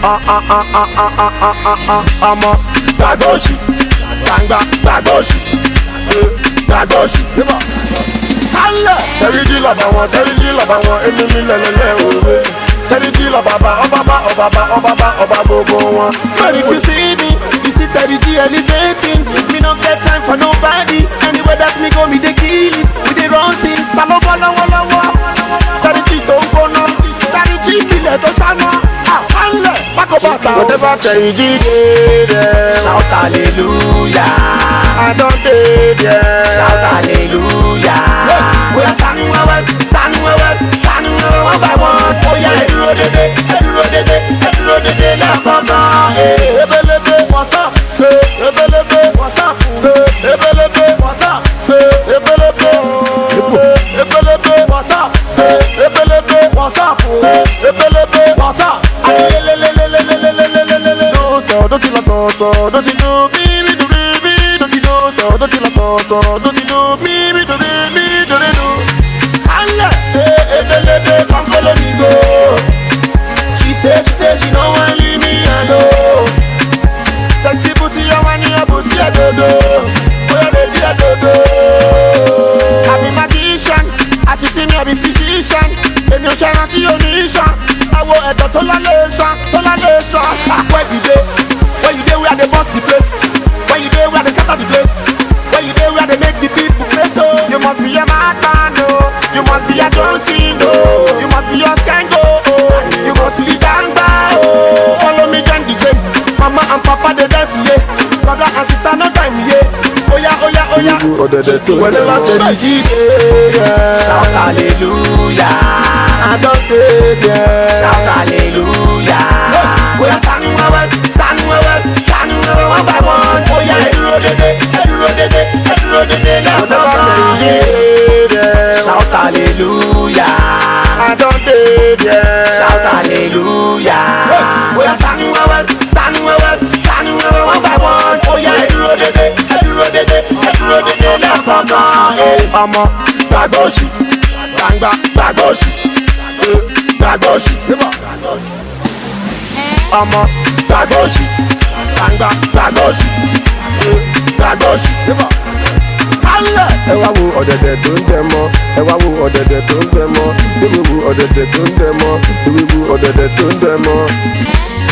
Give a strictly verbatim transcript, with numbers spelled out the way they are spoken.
ah ah ah ah ah ah ah ah ah ọmọ gbàgbọ́sì gbàngbà gbàgbọ́sì gbàgbọ́sì. kálẹ̀ tẹ̀rídì lọ́ba wọn tẹ̀rídì lọ́ba wọn èmi mi lẹ́lẹ́lẹ́ òwe tẹ̀rídì lọ́ba bá ọba bá ọba bá ọba bá ọba gbogbo wọn. But if you see me, you see thirty G elevating. Me no get time for nobody. Anywhere that me go, me they kill it. We they run things. Salo bala wala wala. thirty G tó ń gbóná. thirty G ilẹ̀ tó sáná. Àpálẹ̀ bákọ̀ bàtà. Whatever tẹ̀rídì dé dẹ̀. Shout hallelujah. I don dey there. Shout hallelujah. Oya tanu wẹ́wẹ́, tanu wẹ́wẹ́, tanu wẹ́wẹ́ one by one. Oya ẹ̀dúró dédé, ẹ̀dúró dédé, ẹ̀dúró dédé lẹ́ẹ̀kọ̀ọ̀kan. Ebelebe what's up? Ebelebe what's up? Ebelebe what's up? Ebelebe Ebelebe what's up? Ebelebe what's up? Ebelebe what's up? Ayelelelelelelelelelelele. No so, don't you love so so, don't you know me, me do me, me, don't you know so, don't you love so so, don't you know me, me do me, me, don't you know? Allah, ebelebe, come follow me go. She say, she say, she no want leave me alone. Sexy booty, I want your booty, I do do. Where they be, I do do. I be magician, I see me, I be physician. And you shine unto your nation. I will at the toleration, toleration. Where you dey? Where you dey? Where they bust the place? Where you dey? Where they cut the place? Where you dey? Where they make the people play so? You must be a madman, no. You must be a John Cena, no. You must be a Skango, oh. You must be Dangba, oh. Follow me, John D J. Mama and Papa they dance, yeah. Brother and sister no time, yeah. Oh yeah, oh yeah, oh yeah. Whenever they D J, yeah. Shout hallelujah. I don't say yeah. Shout hallelujah. Oya tanu wẹ́wẹ́, tanu wẹ́wẹ́, tanu wẹ́wẹ́ one by one. Oya ẹ̀dúró dédé, ẹ̀dúró dédé, ẹ̀dúró dédé lẹ́ẹ̀kọ̀ọ̀kan. Shout hallelujah. I don't say yeah. Shout hallelujah. Oya tanu wẹ́wẹ́, tanu wẹ́wẹ́, tanu wẹ́wẹ́ one by one. Oya ẹ̀dúró dédé, ẹ̀dúró dédé, ẹ̀dúró dédé lẹ́ẹ̀kọ̀ọ̀kan. Ọmọ gbàgbọ́sì, gbàngbà gbàgbọ́sì, gbàgbọ́sì. Ọmọ gbàgbọ́sì, gbàngbà gbàgbọ́sì, gbàgbọ́sì. Kálẹ̀. Ẹ wá wo ọ̀dẹ̀dẹ̀ tó ń dẹ mọ́, ẹ wá wo ọ̀dẹ̀dẹ̀ tó ń dẹ mọ́, ewé wo ọ̀dẹ̀dẹ̀ tó ń dẹ mọ́, ewé wo ọ̀dẹ̀dẹ̀ tó ń dẹ mọ́.